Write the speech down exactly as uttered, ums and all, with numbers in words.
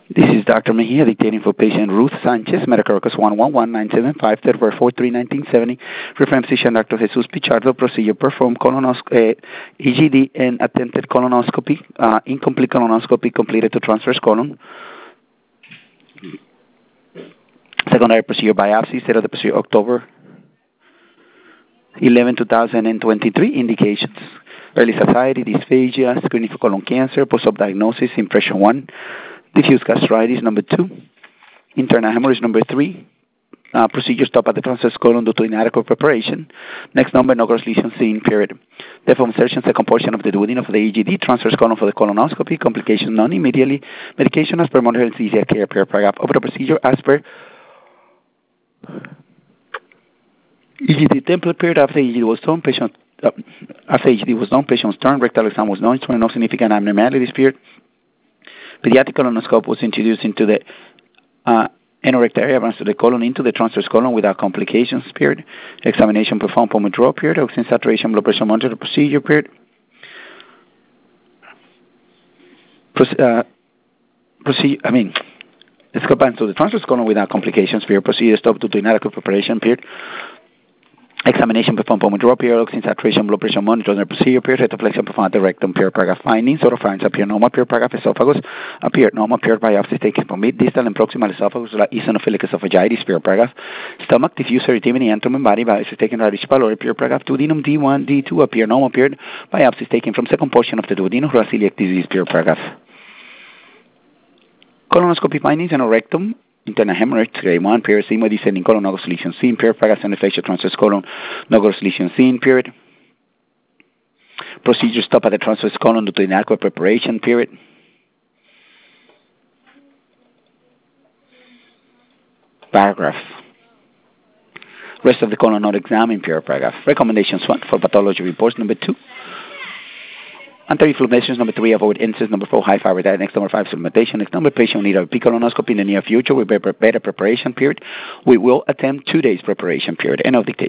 This is Doctor Mejia dictating for patient Ruth Sanchez, medical records one one one nine seven five, February fourth, nineteen seventy. Reference physician Doctor Jesus Pichardo. Procedure performed colonoscopy, uh, E G D and attempted colonoscopy. Uh, incomplete colonoscopy completed to transverse colon. Secondary procedure biopsy. Set of the procedure October eleventh, two thousand twenty-three. Indications: early satiety, dysphagia, screening for colon cancer, post-op diagnosis, impression one. Diffuse gastritis, number two. Internal hemorrhage, number three. Uh, procedure stop at the transverse colon due to inadequate preparation. Next number, no gross lesion seen, period. Therefore, insertion, second portion of the duodenum for the E G D, transverse colon for the colonoscopy, complication none immediately. Medication as per monitor anesthesia care, per paragraph. Over the procedure as per E G D template period. After E G D was done, patient, uh, after E G D was done, patient's turn, rectal exam was done, no significant abnormalities, period. Pediatric colonoscope was introduced into the uh, anorectal area, advanced to the colon, into the transverse colon without complications, period. Examination performed pulmonary draw, period. Oxygen saturation, blood pressure monitor, procedure, period. Proce- uh, procedure, I mean, let's go back to the transverse colon without complications, period. Procedure stopped due to inadequate preparation, period. Examination performed pulmonary draw, period. Oxygen saturation, blood pressure monitor, the procedure, period. Retroflexion performed at the rectum, period. Paragraph findings. Oropharynx appear normal, period. Paragraph esophagus appeared normal, period. Biopsy taken from mid, distal, and proximal esophagus, like eosinophilic esophagitis, period. Paragraph stomach, diffuse erythema, abdomen, body. Biopsy taken right pylori, period. Paragraph duodenum D one, D two appear normal, period. Biopsy taken from second portion of the duodenum, celiac disease, period. Paragraph. Colonoscopy findings in a rectum. Internal hemorrhage, grade one, period. Sigma descending colon, no gross lesion seen, period. Paragraph anesthesia, transverse colon, no gross lesion seen, period. Procedure stop at the transverse colon due to inadequate preparation, period. Paragraph. Rest of the colon not examined, period. Paragraph. Recommendations one for pathology reports, number two. Anti-inflammations, number three, avoid incest. Number four, high fiber diet. Next, number five, supplementation. Next, number patient need a colonoscopy in the near future with better preparation, period. We will attempt two days preparation, period. End of dictation.